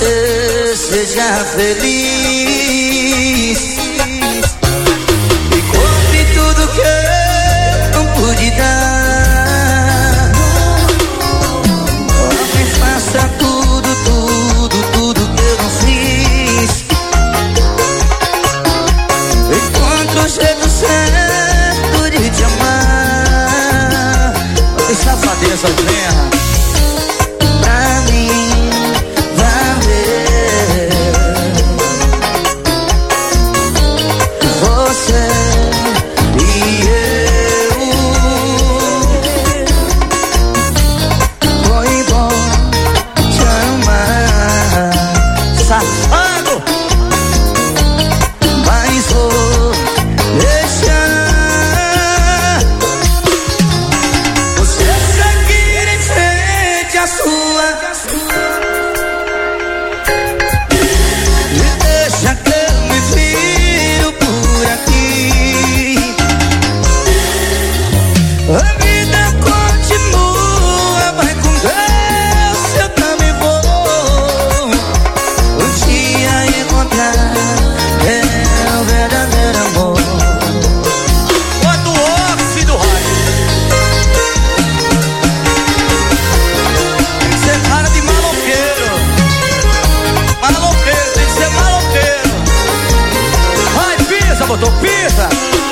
você seja feliz e compre tudo que eu não pude dar. Me faça tudo que eu não fiz. Encontre o jeito certo de te amar. Que safadeza, terra. Pra mim você e eu. Foi bom te amar, safado, mas vou deixar você seguir em frente à sua. E deixa que eu me viro por aqui. A vida continua, vai com Deus, eu também vou um dia encontrar meu verdadeiro amor. Bota o óxido do raio. Tem que ser cara de maloqueiro. Maloqueiro, tem que ser maloqueiro. Vai, pisa, botou, pisa.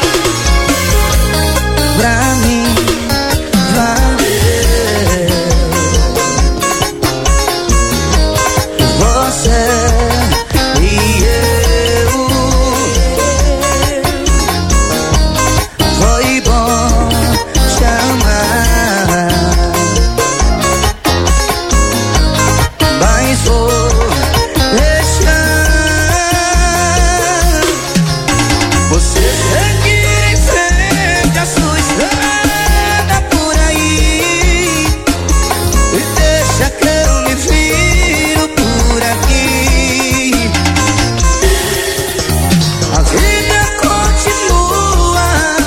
Pra mim valer você e eu. Foi bom te amar, mas vou deixar você seguir em frente a sua estrada por aí. E deixa que eu me viro por aqui. A vida continua.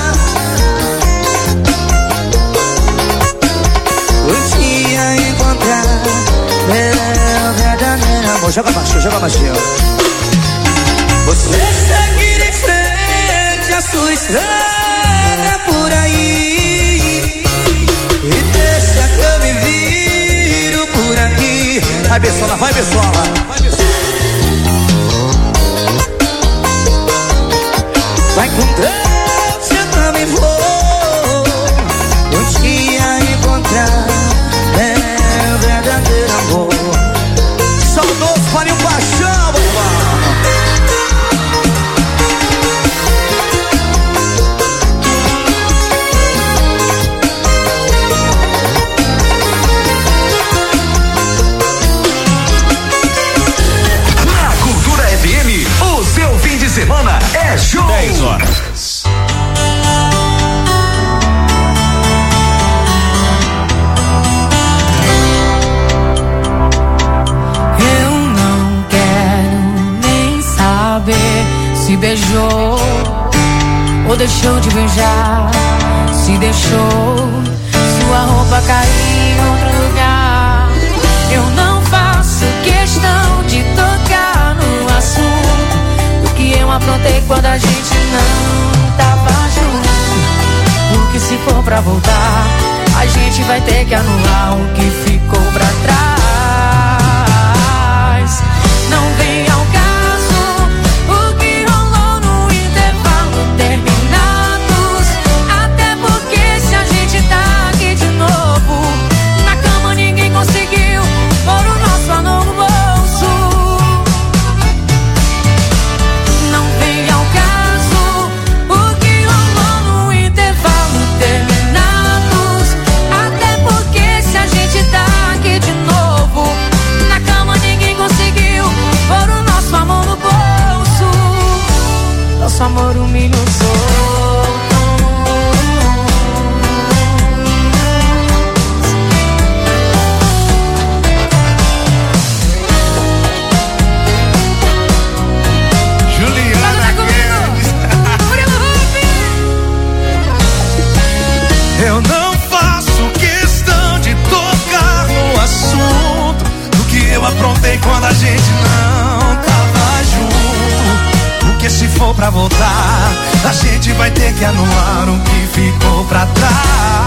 Um dia encontrar meu verdadeiro amor. Joga baixo, joga baixinho. Você seguir em frente a sua estrada por aí. E deixa que eu me viro por aqui. Vai, Bessola, vai, Bessola. Vai com Deus, eu também vou um dia encontrar meu verdadeiro amor. Saudoso Farinho Paixão, babá. Na Cultura FM, o seu fim de semana é show. 10 horas. Eu não quero nem saber se beijou ou deixou de beijar, se deixou sua roupa cair em outro lugar. Eu não faço questão de tocar no assunto do que eu aprontei quando a gente não tava junto. Porque se for pra voltar, a gente vai ter que anular o que ficou pra trás. Não vem ao caso o que rolou no intervalo, terminados. Até porque se a gente tá aqui de novo, na cama ninguém conseguiu pôr o nosso anel no bolso. Não vem ao caso o que rolou no intervalo, terminados. Até porque se a gente tá quando a gente não tava junto. Porque se for pra voltar, a gente vai ter que anular o que ficou pra trás.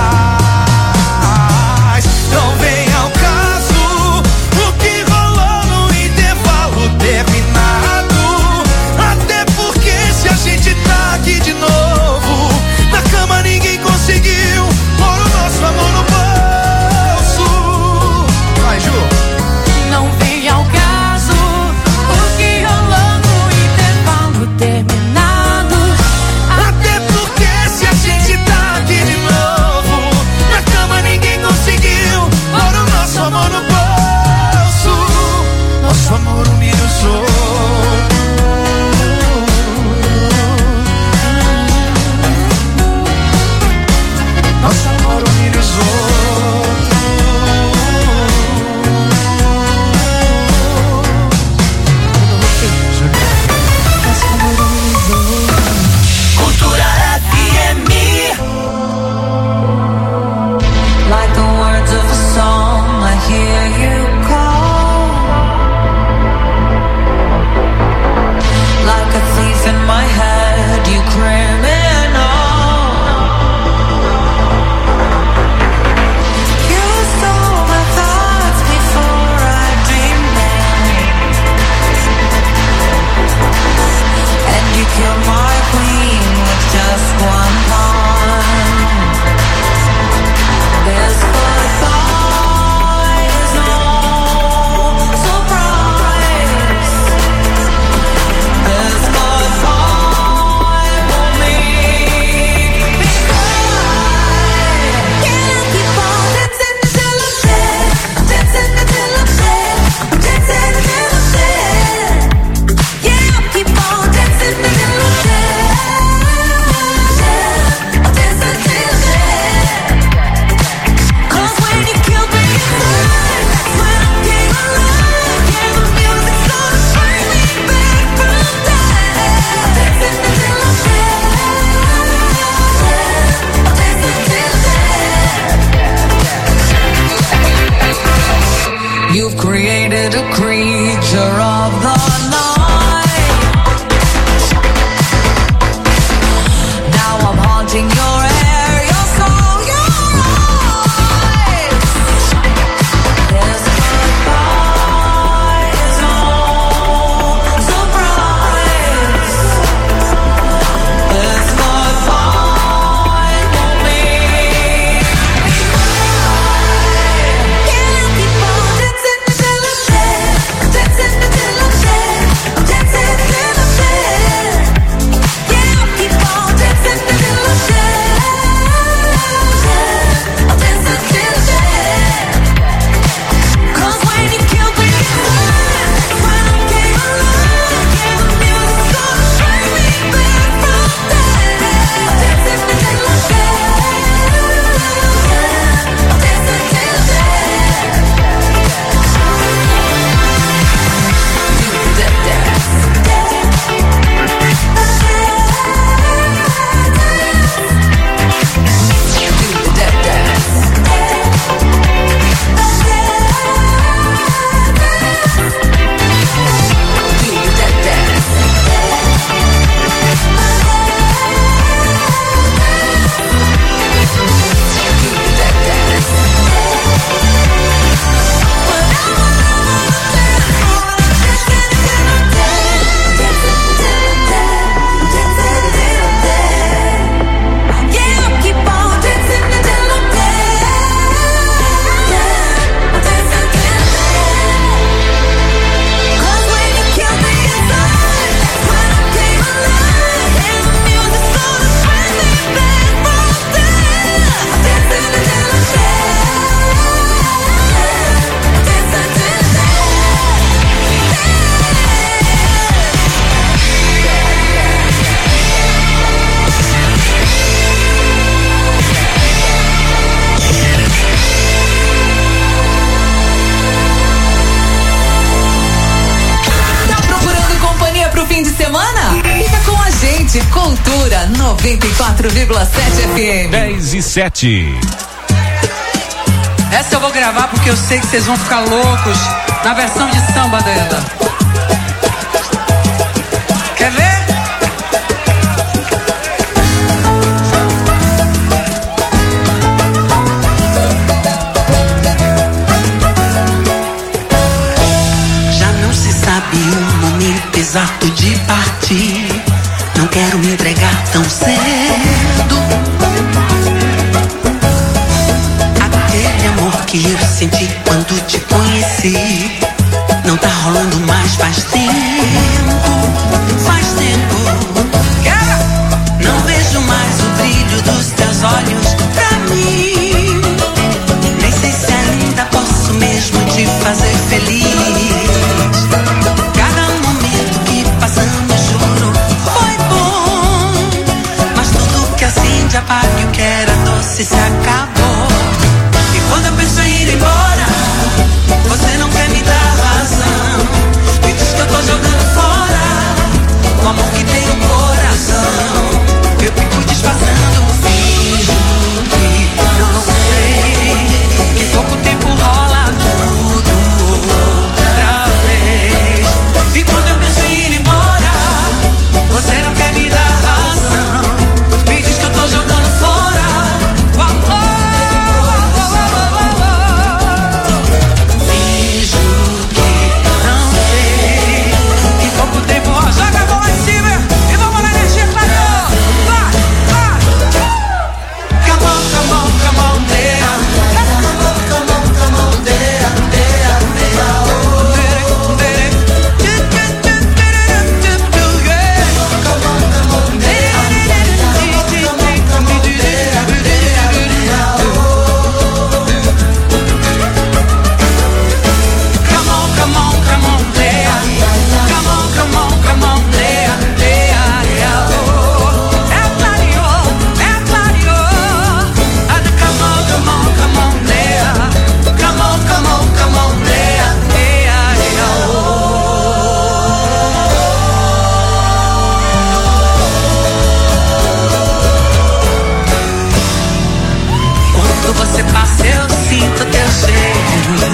Não vem ao caso o que rolou no intervalo terminado. Até porque se a gente tá aqui de novo, na cama ninguém conseguiu pôr o nosso amor no bolso. Vai, Ju. Não vem ao caso o que rolou no intervalo terminado. Até porque se a gente tá aqui de novo, na cama ninguém conseguiu pôr o nosso amor no bolso. Nosso amor humilha os outros. Nosso amor humilha os outros. Cultura FM. Like the words of a song, I hear you call. Like a thief in my head, you criminal. You stole my thoughts before I dreamed them, and you killed my queen with just one pawn. This goodbye is no surprise. This goodbye won't make me cry. Can't keep on dancing until I'm dead. Dancing until I'm dead. Dancing until I'm dead. Yeah, I'll keep on dancing until I'm dead. I'll dance until I'm dead. 'Cause when you killed me inside, that's when I came alive. Yeah, the music's gonna bring me back from death. Dancing until I'm dead. Dancing until dead. You've created a creature of the night. Now I'm haunting your hair, your soul, your eyes. This goodbye is no surprise. This goodbye won't make me cry. Can't keep on dancing until I'm dead. Dancing until I'm dead. Dancing until I'm dead. Yeah, I'll keep on dancing until I'm dead. I'll dance until I'm dead. 'Cause when you killed me inside, when I came alive, yeah, the music's gonna bring me back from death. Dancing until I'm dead. I'll dance until I'm dead. Do the death dance. Do the death dance. Do the death dance. Do the death dance. Yeah, I'll keep on dancing until I'm dead. I'll dance until I'm dead. 'Cause when you killed me inside, that's when I came alive. And the music's gonna bring me back from death. I'll dance until I'm dead. I'll dance until I'm Tá procurando companhia pro fim de semana? Fica com a gente, Cultura 94,7 FM. 10:07. Essa eu vou gravar porque eu sei que vocês vão ficar loucos na versão de samba dela. Quer ver? Já não se sabe o momento exato de partir. Não quero me entregar tão cedo. Aquele amor que eu senti quando te conheci não tá rolando mais faz tempo. Faz tempo. Não vejo mais o brilho dos teus olhos pra mim. Nem sei se ainda posso mesmo te fazer feliz. Cada momento que passamos, juro, foi bom. Mas tudo que acende apaga e o que era doce se acabou. E quando eu penso em ir embora, você não quer me dar razão. Me diz que eu tô jogando fora o amor que tem no coração. Eu fico disfarçando, finjo que não sei. Que pouco tempo rola tudo outra vez. E quando eu penso em ir embora, você não quer me dar razão. Me diz que eu tô jogando fora o amor. Finjo que não sei. Que pouco tempo rola. Joga a mão lá em cima e vamos na energia, clareou. Vai, vai. Come on, come on, come on, dea. Come on, come on, dea, dea, dea, oh. Come on, come on, come on, dea. Come on, come on, come on, dea, dea, dea, oh. É clareou, é clareou. Come on, come on, come on, dea. Come on, come on, come on, dea, dea, dea, Quando você passa eu sinto teu cheiro.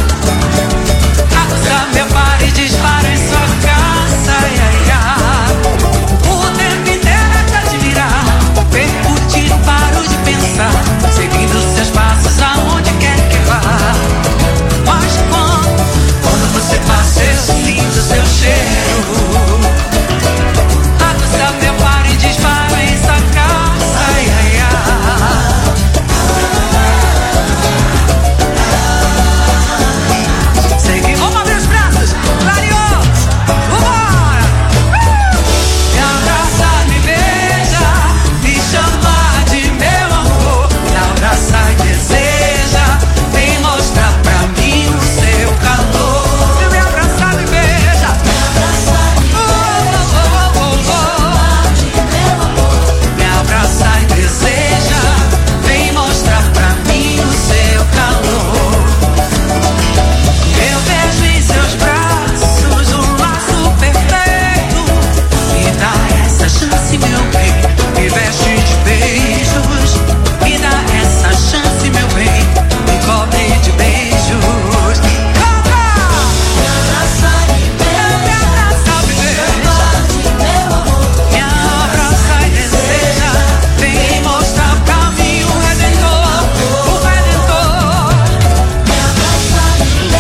Acusa meu par e dispara em sua caça, ai, ai, ai. O tempo inteiro é te admirar. Perco o tiro, paro de pensar. Seguindo seus passos aonde quer que vá. Mas quando você passa eu sinto seu cheiro. Acusa meu par e dispara em sua caça, ai, ai, ai. Segui, vamos abrir os braços, clareou, vambora! Me abraça, me beija, me chama de meu amor. Me abraça e deseja, vem mostrar pra mim o seu calor. Me abraça, me beija, me abraça, me abraça e deseja, vem mostrar pra mim o seu calor. Eu vejo em seus braços um laço perfeito. Me dá essa chance, meu bem. Me veste de beijos. Me dá essa chance, meu bem. Me cobre de beijos. Canta! Me abraça, me beija. Me abraça e deseja. Vem mostrar pra mim o Redentor. O Redentor. Me abraça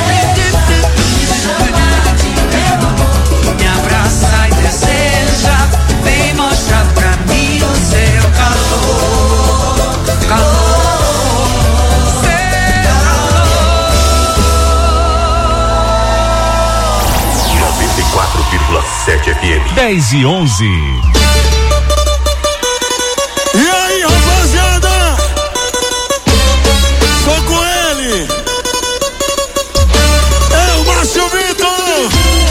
e deseja, vem mostrar pra mim o seu calor, calor, seu calor. 94,7 FM. 10 e 11. E aí, rapaziada? Tô com ele. É o Márcio Vitor.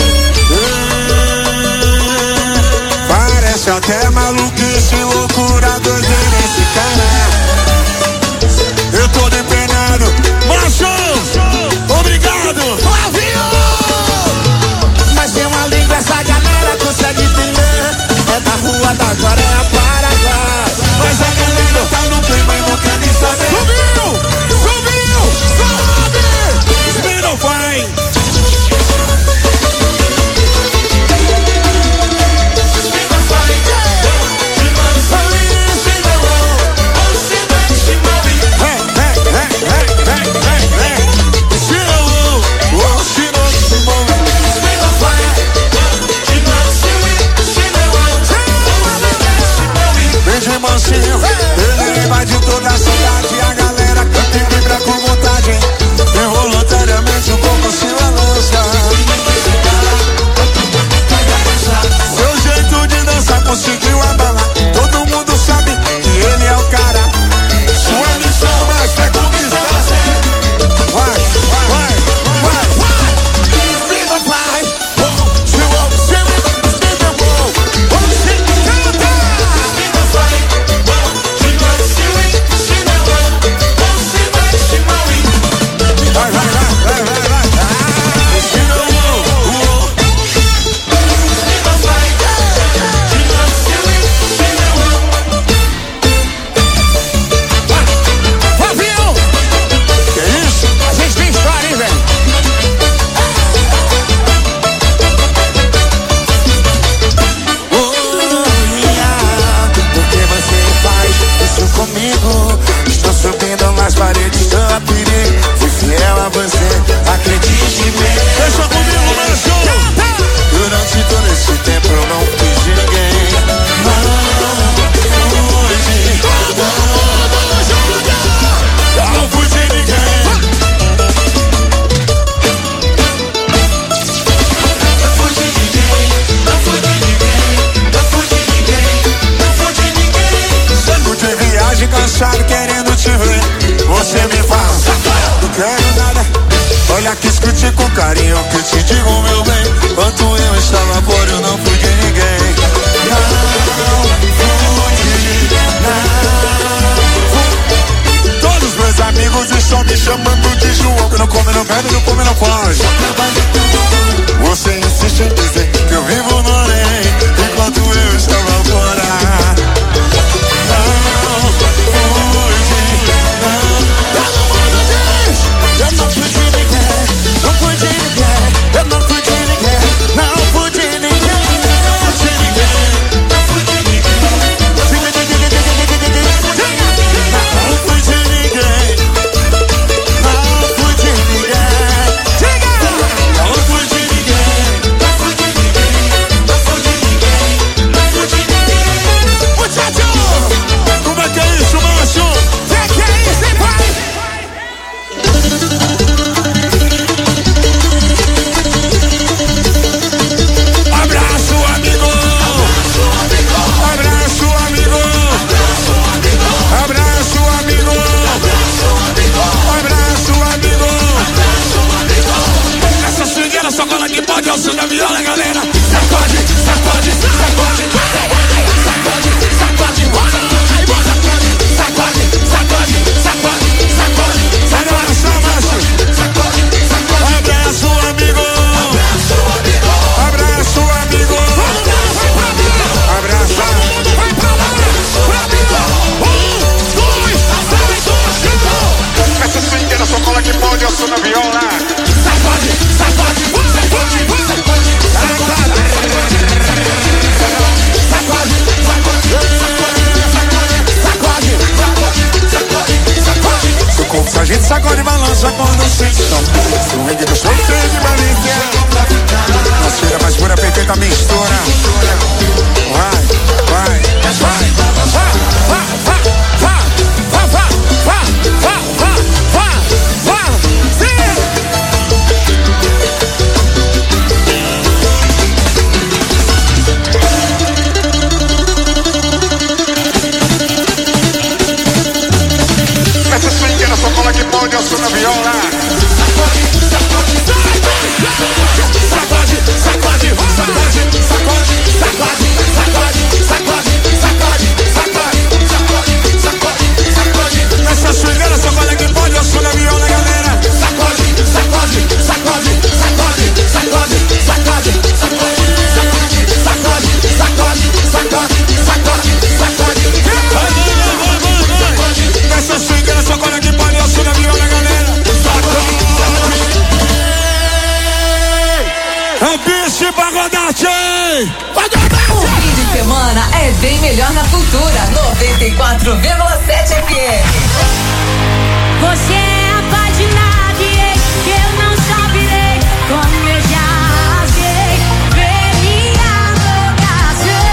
Parece até maluquice, loucura, doideira esse cara. Eu tô depenado. Márcio, obrigado. Mas tem uma língua, essa galera consegue entender. É da rua da Coreia, Paraguai. Mas a galera tá no clima e não quer nem saber. Subiu, subiu, subiu. carinho que te digo, meu bem. Quanto eu estava por eu não fui de ninguém. Não fui, não. Todos meus amigos estão me chamando de João, que não come, não bebe, não come, não foge. Você insiste em dizer que eu vivo no além, enquanto eu estava fora. Não fui, não. Todo mundo diz, eu não fui de ninguém, não fui de ninguém, eu não fui de ninguém, não fui de ninguém, não fui de ninguém, não fui de ninguém, não fui de ninguém, não fui de ninguém, não fui de ninguém, não fui de ninguém, não fui de ninguém. Muchacho, como é que é isso, macho? Que é isso, hein, pai? Abraço, amigo. Abraço, amigo. Abraço, amigo. Abraço, amigo. Essa swingueira só cola que pode ao som da viola, galera. Sacode, sacode, sacode. Sacode, sacode, bota. Sacode, sacode, sacode, sacode. Abraço, macho. Abraço, amigo. Abraço, amigo. Abraço. Vai pra lá. Essa swingueira só cola que pode ao som da viola. Sacode, sacode, sacode, sacode, sacode. Sacode, sacode, sacode, sacode. Seu corpo se agita, sacode e balança quando sente som. Swing do show cheio de malícia. Na cheira mais pura, perfeita mistura. Vai, vai, vai. Essa swingueira só cola que pode ao som da viola. Sacode, sacode, sacode, sacode, sacode, sacode, sacode, sacode, sacode, sacode, sacode, sacode, sacode. Essa swingueira só cola que pode ao som da viola, galera. Sacode, sacode, sacode, sacode, sacode, sacode, sacode, sacode, sacode, sacode, sacode, sacode. Essa swingueira só cola que pode ao som da viola, galera. É o bicho pagodate! O fim de semana é bem melhor na Cultura 94,7 FM. Você é apaixonado e eu não saberei como eu já sei. Venha tocar seu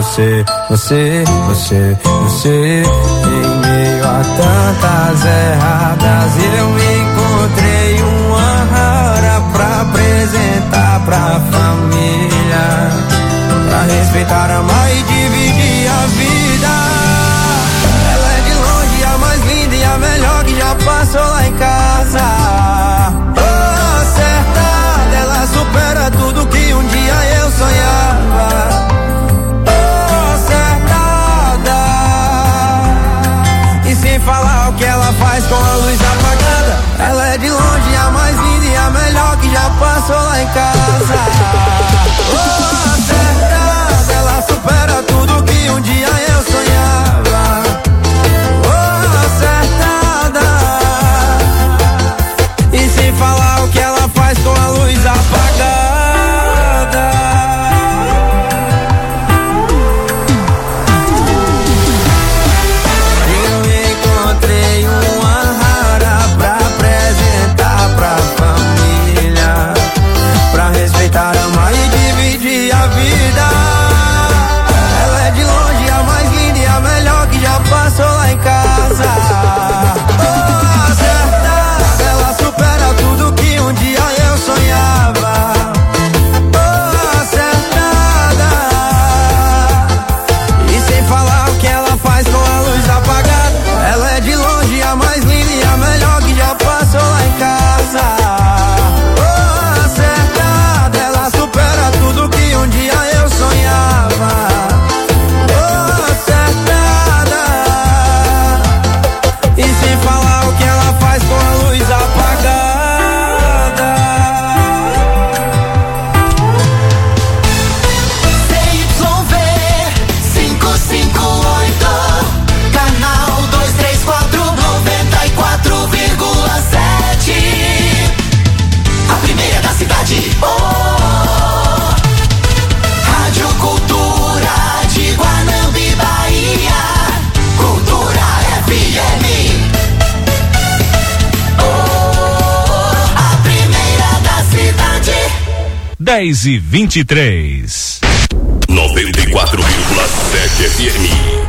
você. Em meio a tantas erradas, eu encontrei uma rara pra apresentar pra família, pra respeitar, amar e dividir a vida. Ela é de longe a mais linda e a melhor que já passou lá em casa. Acertada, ela supera tudo que um dia eu sonhava. Sem falar o que ela faz com a luz apagada. Ela é de longe a mais linda e a melhor que já passou lá em casa. Acertada, ela supera tudo que um dia eu sonhava. Acertada. E sem falar o que ela faz com a luz apagada. Amar e dividir a vida. Ela é de longe a mais linda e a melhor que já passou lá em casa. Acertada, ela supera tudo que um dia eu sonhava. Acertada. E sem falar o que ela faz com a luz apagada. Ela é de longe a mais linda e a melhor que já passou lá em casa. Um dia eu sonhava. Acertada. E sem falar o que ela faz com a luz apagada. CYV 558, canal 234, 94,7. A primeira da cidade. Cultura de Guanambi, Bahia. Cultura FM. A primeira da cidade. 10h23. 94,7 FM.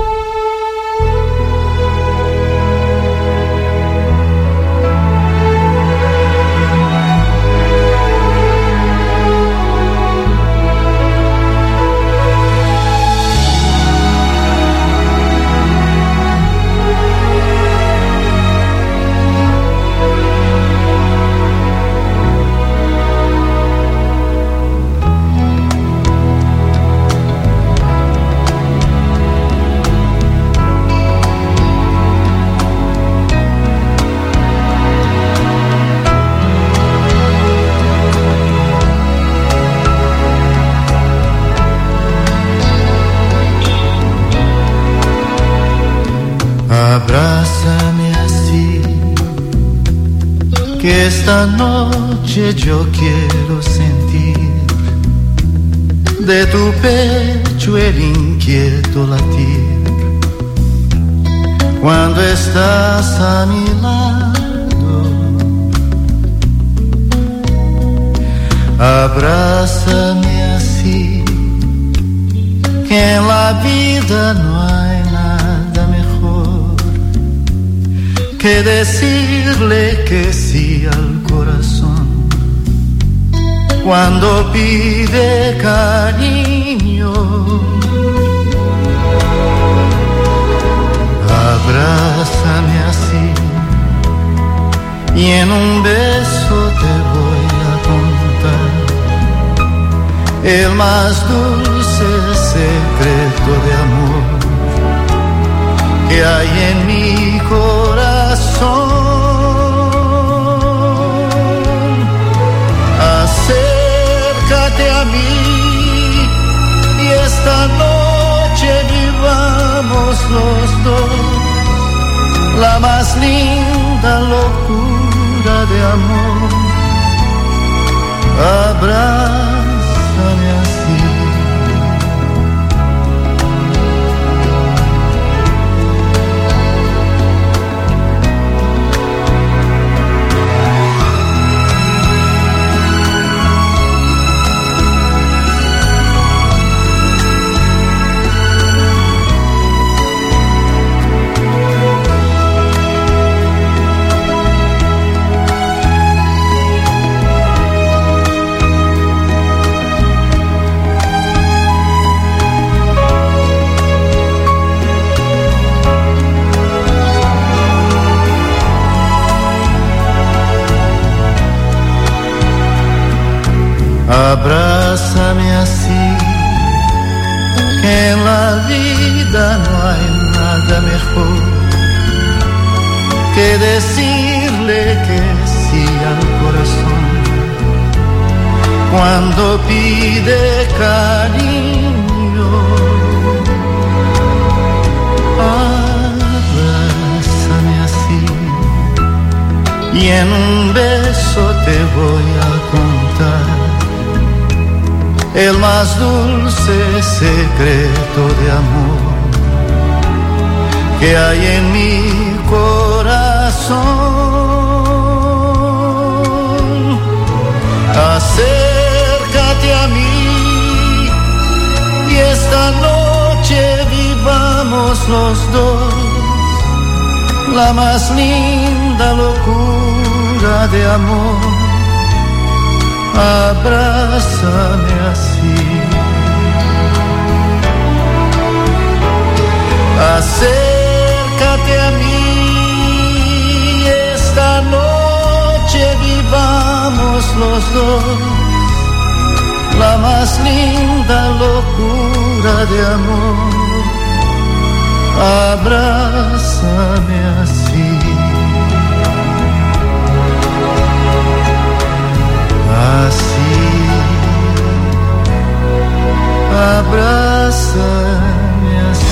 Abrázame así, que esta noche yo quiero sentir de tu pecho el inquieto latir. Cuando estás a mi lado, abrázame así, que en la vida no hay nada mejor que decirle que sí al corazón cuando pide cariño. Abrázame así y en un beso te voy a contar el más dulce secreto de amor que hay en mi corazón. Acércate a mí y esta noche vivamos los dos la más linda locura de amor. Abrázame así. que decirle que sí al corazón cuando pide cariño. Abrázame así y en un beso te voy a contar el más dulce secreto de amor que hay en mi corazón. Acércate a mí y esta noche vivamos los dos la más linda locura de amor. Abrázame así. Acércate a mí, esta noche vivamos los dos la más linda locura de amor. Abrázame así. Así, abrázame así.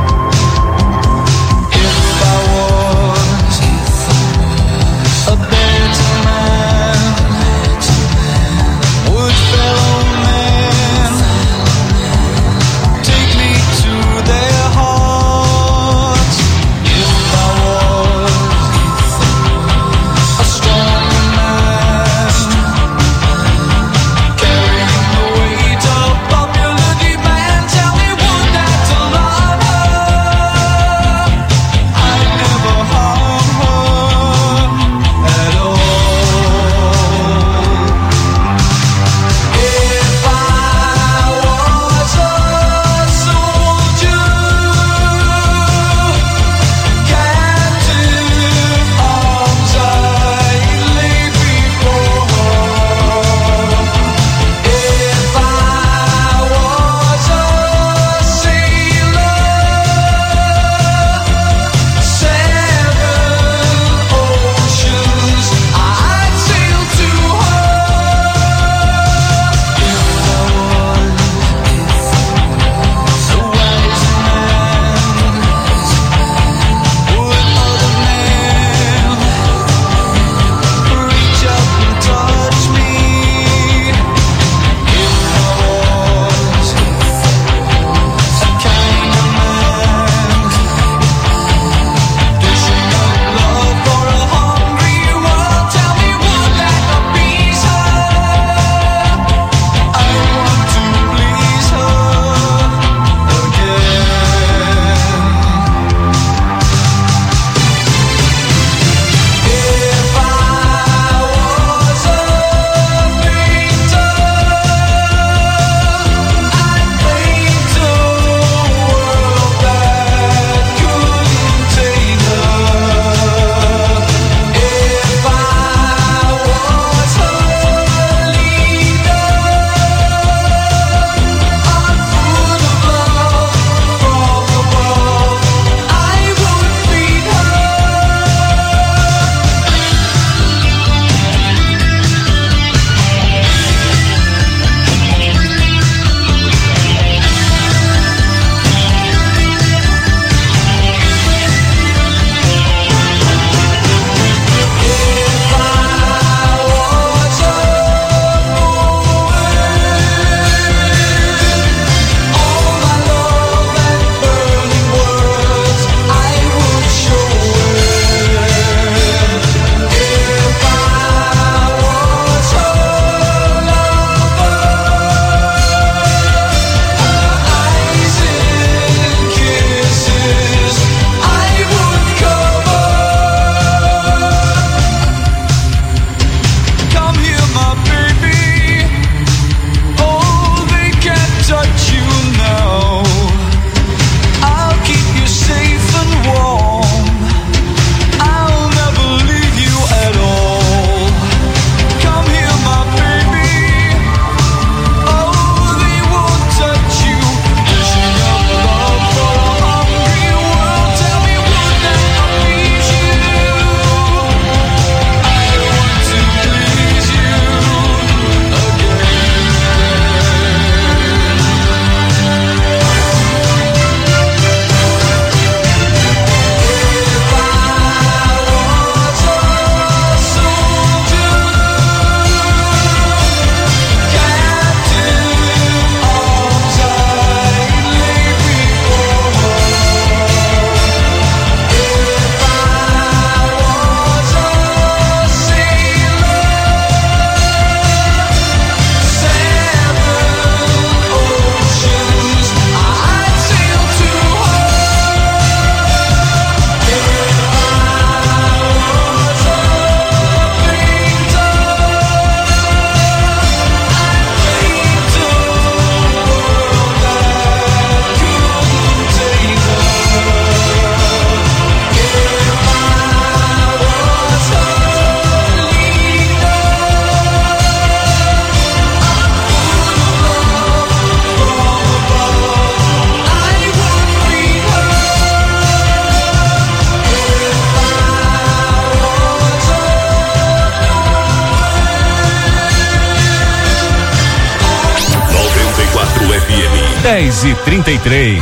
If I was a bear 10h33.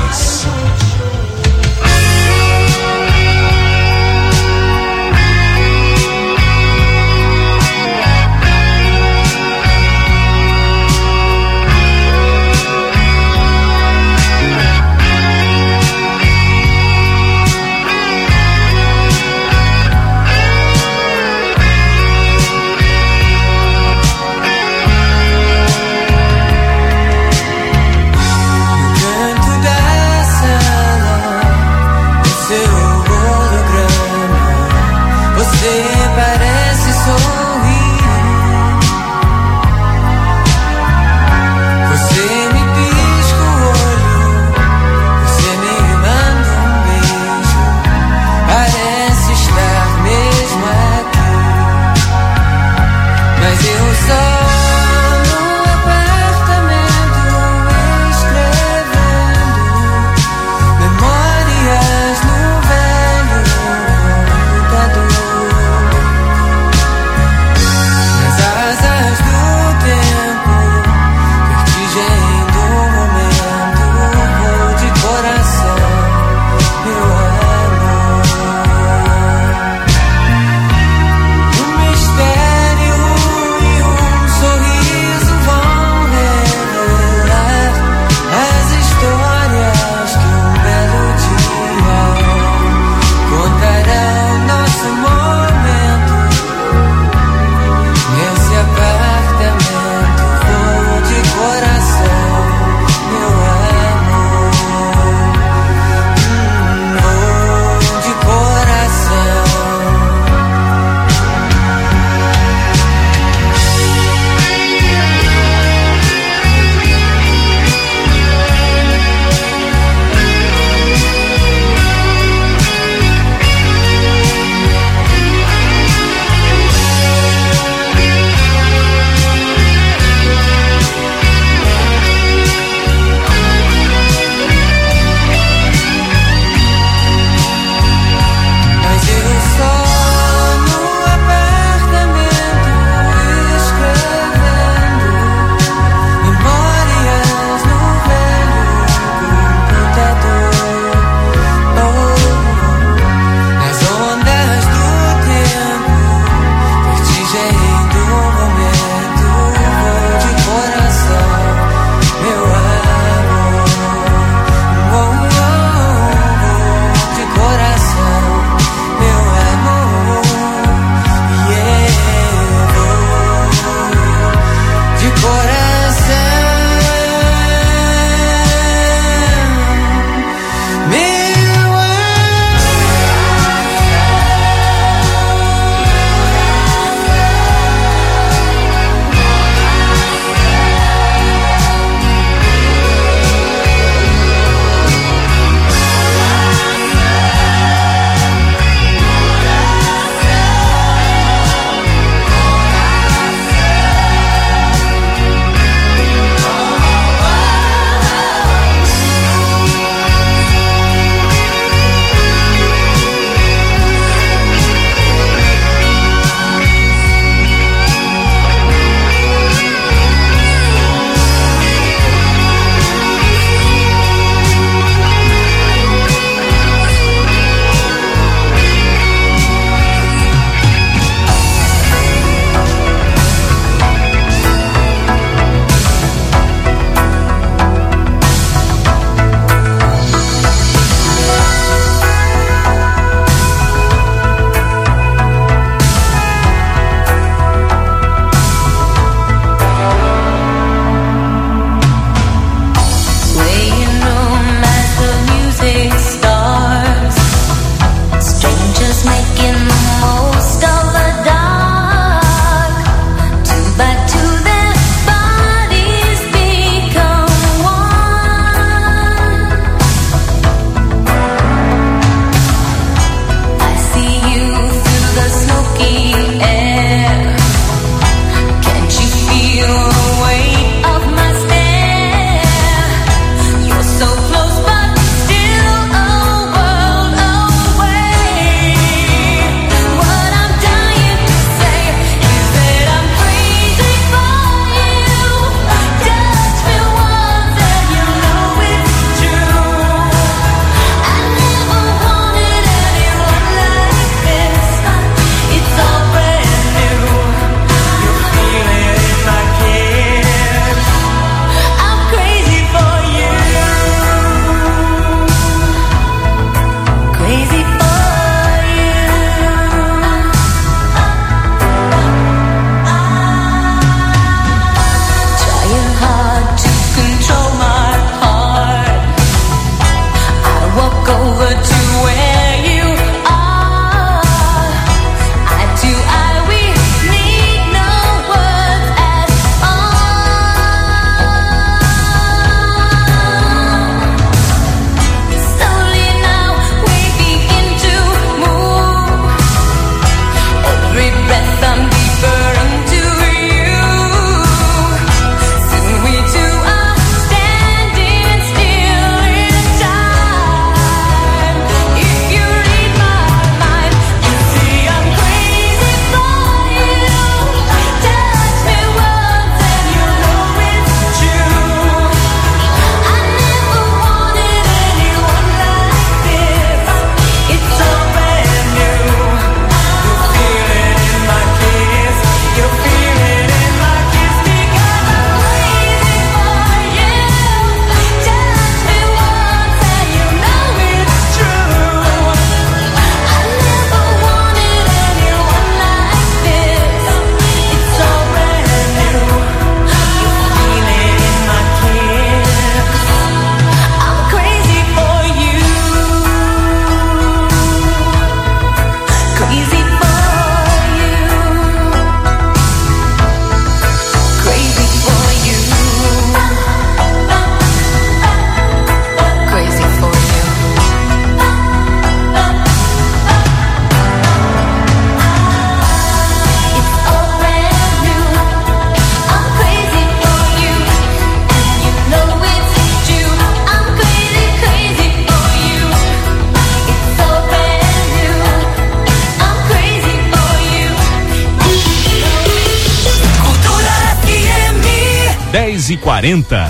10h40.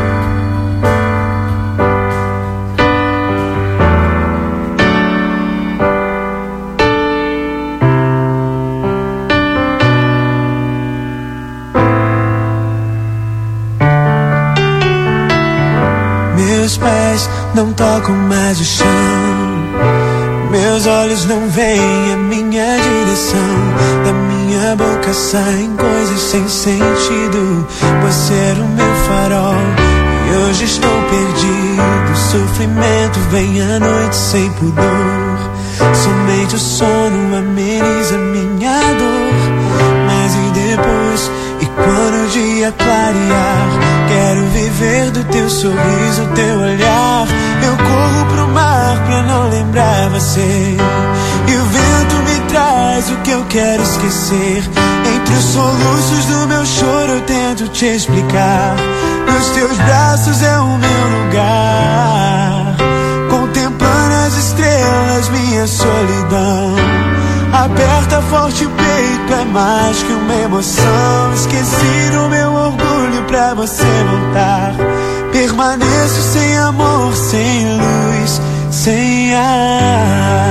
Meus pés não tocam mais o chão, meus olhos não veem a minha direção, da minha boca saem coisas sem sentido. Você era o meu farol e hoje estou perdido. O sofrimento vem à noite sem pudor, somente o sono ameniza minha dor. Mas e depois? E quando o dia clarear, quero viver do teu sorriso, teu olhar. Eu corro pro mar pra não lembrar você, e o vento me traz o que eu quero esquecer. Entre os soluços do meu choro eu tento te explicar. Nos teus braços é o meu lugar, contemplando as estrelas, minha solidão. Aperta forte o peito, é mais que uma emoção. Esqueci do meu orgulho pra você voltar. Permaneço sem amor, sem luz, sem ar.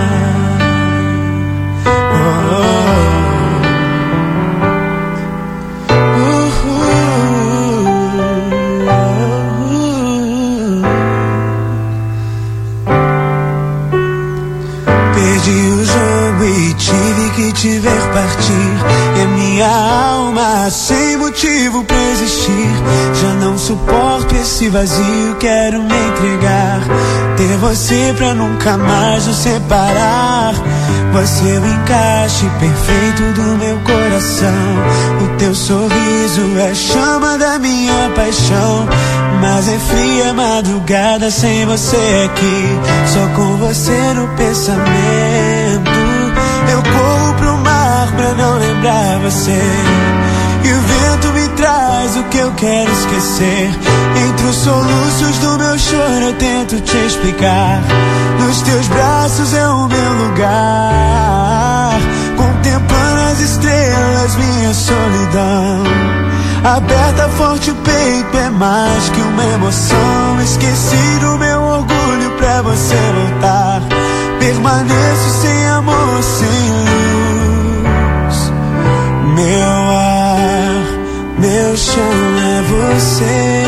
Perdi o jogo e tive que te ver partir. E a minha alma sem motivo pra existir. Já não suporto esse vazio, quero me entregar. Ter você pra nunca mais nos separar. Você é o encaixe perfeito do meu coração. O teu sorriso é a chama da minha paixão. Mas é fria a madrugada sem você aqui, só com você no pensamento. Eu corro pro mar pra não lembrar você, e o vento me traz o que eu quero esquecer. Entre os soluços do meu choro eu tento te explicar. Nos teus braços é o meu lugar, contemplando as estrelas, minha solidão. Aperta forte o peito, é mais que uma emoção. Esqueci do meu orgulho pra você voltar. Permaneço sem amor, sem luz. Meu ar, meu chão é você.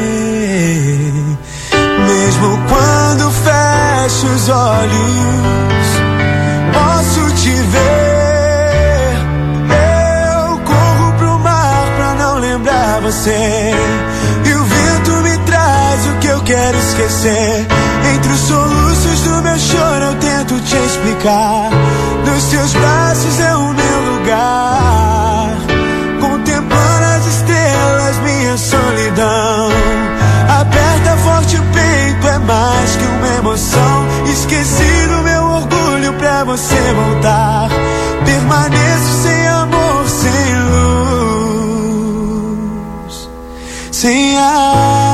Mesmo quando fecho os olhos, posso te ver. Você, e o vento me traz o que eu quero esquecer. Entre os soluços do meu choro eu tento te explicar. Nos teus braços é o meu lugar, contemplando as estrelas, minha solidão. Aperta forte o peito, é mais que uma emoção. Esqueci do meu orgulho pra você voltar. Permaneço sem amor, sem luz, sem ar.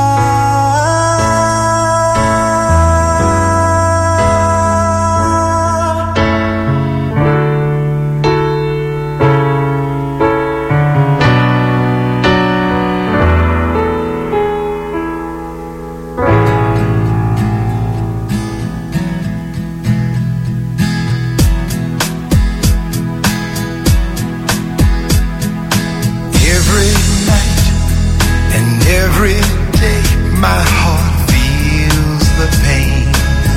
Every day my heart feels the pain.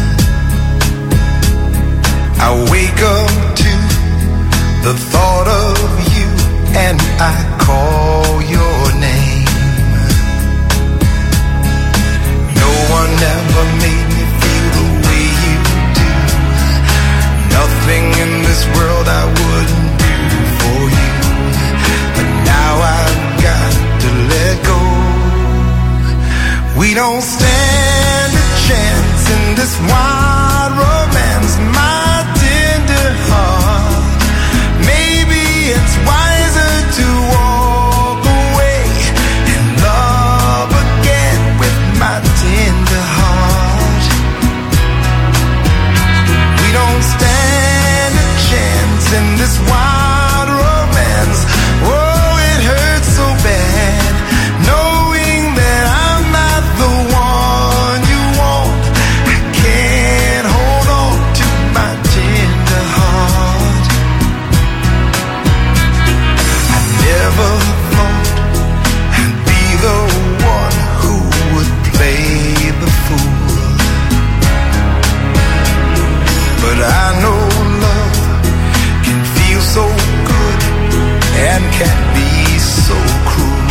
I wake up to the thought of you and I call your name. No one ever made me feel the way you do. Nothing in this world I wouldn't do for you. But now I've got to let go. We don't stand a chance in this wild romance, my tender heart. Maybe it's wiser to walk never thought I'd be the one who would play the fool. But I know love can feel so good and can be so cruel.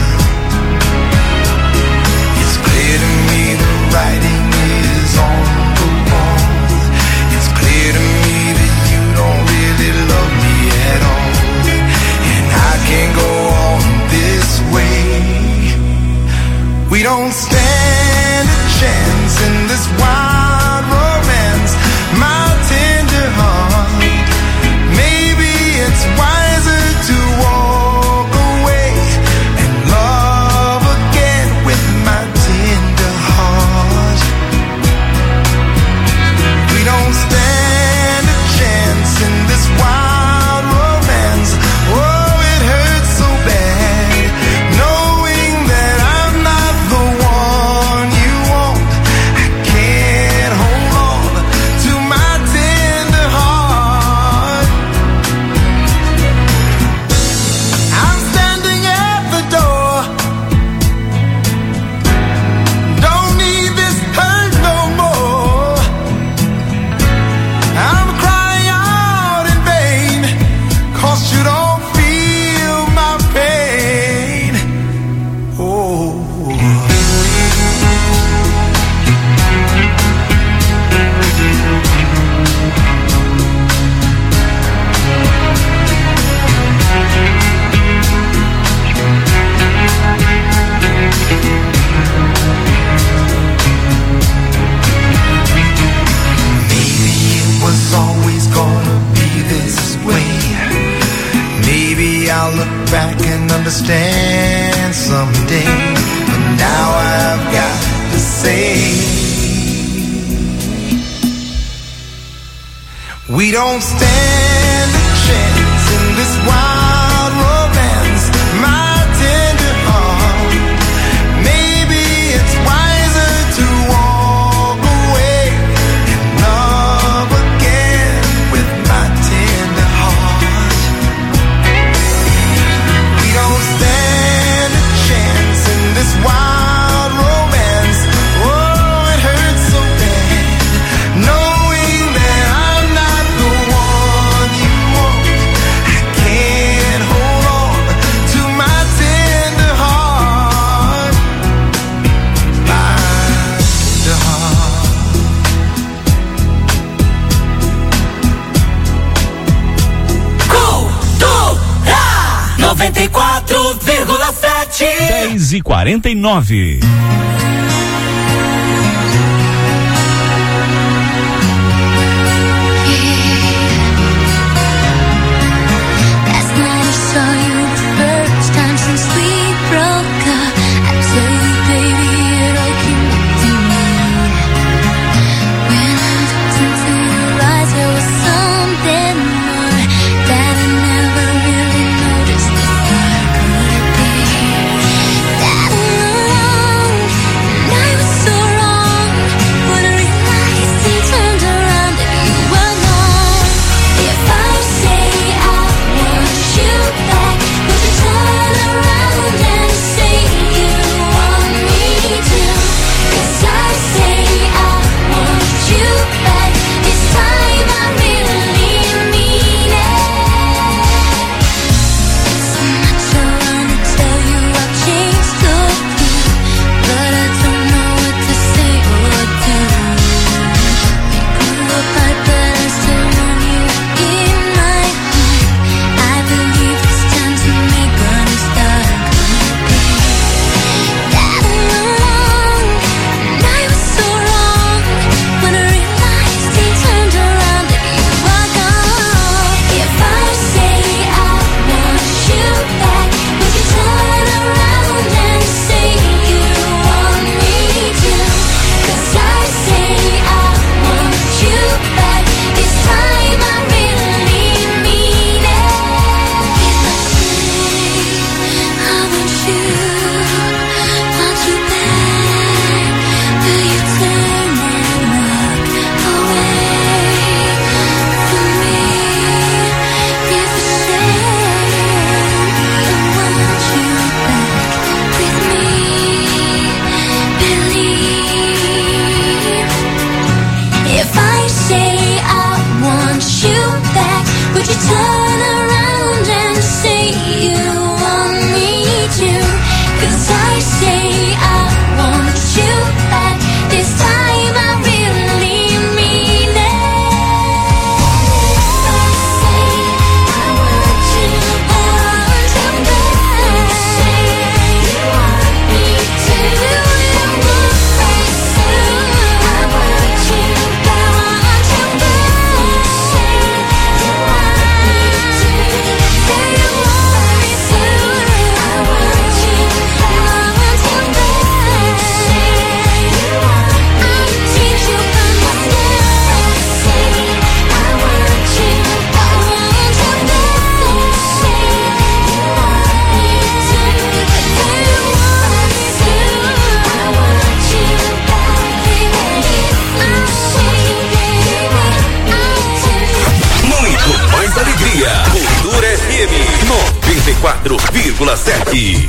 It's clear to me the writing is on the wall. It's clear to me that you don't really love me at all. And I can't go on this way. We don't stand a chance in this wild romance, my tender heart. Maybe it's wiser to walk away and love again with my tender heart. We don't stand a chance in this wild romance. Oh, it hurts so bad knowing that I'm not the one you want. I can't hold on to my tender heart. I'm standing at the door. Don't need this hurt no more. I'm crying out in vain, 'cause you don't feel my pain. Oh. 'Maybe it was always gonna be this way. Maybe I'll look back and understand someday. But now I've got to say, we don't stand a chance in this wild romance, my tender heart. Maybe it's wiser to walk away and love again with my tender heart. We don't stand a chance in this wild romance. Oh, it hurts so bad knowing that I'm not the one you want. I can't hold on to my tender heart. My tender heart. Cultura 94,7. 10h49. Last night I saw you the first time since we broke up. I tell you, baby, it all came back to me. When I looked into your eyes, there was something more that I never really noticed before. Could it be that alone? And I was so 94,7.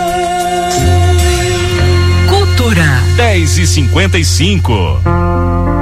e 55.